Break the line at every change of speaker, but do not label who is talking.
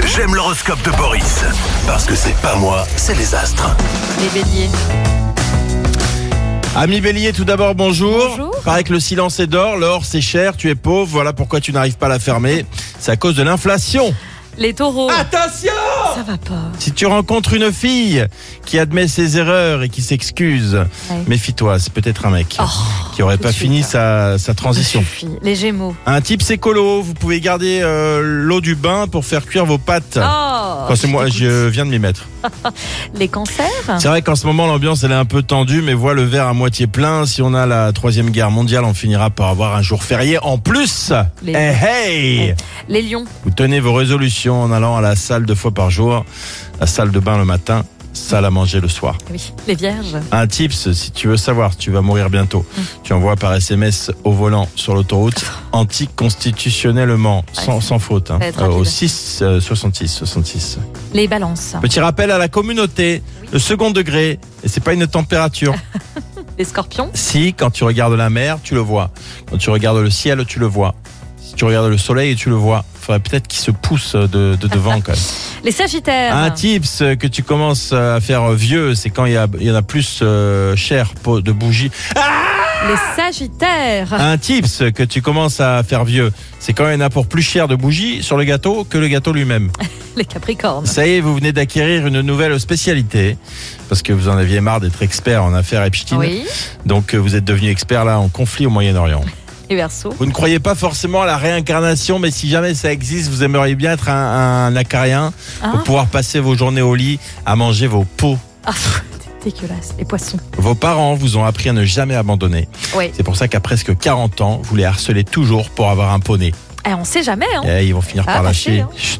J'aime l'horoscope de Boris. Parce que c'est pas moi, c'est les astres.
Les béliers.
Ami Bélier, tout d'abord, bonjour.
Bonjour.
Paraît que le silence est d'or, l'or c'est cher, tu es pauvre, voilà pourquoi tu n'arrives pas à la fermer. C'est à cause de l'inflation.
Les taureaux.
Attention!
Ça va pas.
Si tu rencontres une fille qui admet ses erreurs et qui s'excuse,
Ouais.
méfie-toi, c'est peut-être un mec
Oh,
qui aurait
tout
pas
de suite,
fini
hein.
sa transition.
Les gémeaux.
Un type écolo, vous pouvez garder l'eau du bain pour faire cuire vos pâtes.
Oh,
Enfin, c'est moi, je viens de m'y mettre.
Les cancers.
C'est vrai qu'en ce moment l'ambiance elle est un peu tendue, mais vois le verre à moitié plein. Si on a la 3e guerre mondiale, on finira par avoir un jour férié en plus.
Les-
Hey!
Les lions.
Vous tenez vos résolutions en allant à la salle 2 fois par jour, la salle de bain le matin, salle à manger le soir.
Oui. Les vierges.
Un tips, si tu veux savoir si tu vas mourir bientôt, tu envoies par SMS au volant sur l'autoroute anticonstitutionnellement, sans faute,
Ça va être rapide.
au 6 66.
Les balances.
Petit rappel à la communauté, le second degré, et c'est pas une température.
Les scorpions.
Si, quand tu regardes la mer, tu le vois. Quand tu regardes le ciel, tu le vois. Si tu regardes le soleil, tu le vois. Il faudrait peut-être qu'il se pousse de devant quand même.
Les sagittaires.
Un tips que tu commences à faire vieux, c'est quand il y en a plus cher de bougies.
Les sagittaires.
Un tips que tu commences à faire vieux, c'est quand il y en a pour plus cher de bougies sur le gâteau que le gâteau lui-même.
Les capricornes.
Ça y est, vous venez d'acquérir une nouvelle spécialité parce que vous en aviez marre d'être expert en affaires Epstein.
Oui.
Donc vous êtes devenu expert là en conflit au Moyen-Orient.
Les verseaux.
Vous ne croyez pas forcément à la réincarnation, mais si jamais ça existe, vous aimeriez bien être un acarien pour
Hein
pouvoir passer vos journées au lit à manger vos peaux.
Ah, c'est dégueulasse. Les poissons.
Vos parents vous ont appris à ne jamais abandonner.
Oui.
C'est pour ça qu'à presque 40 ans, vous les harcelez toujours pour avoir un poney.
On sait jamais. Hein.
Et ils vont finir
Ah,
par
bah,
lâcher.
c'est, hein.
Chut,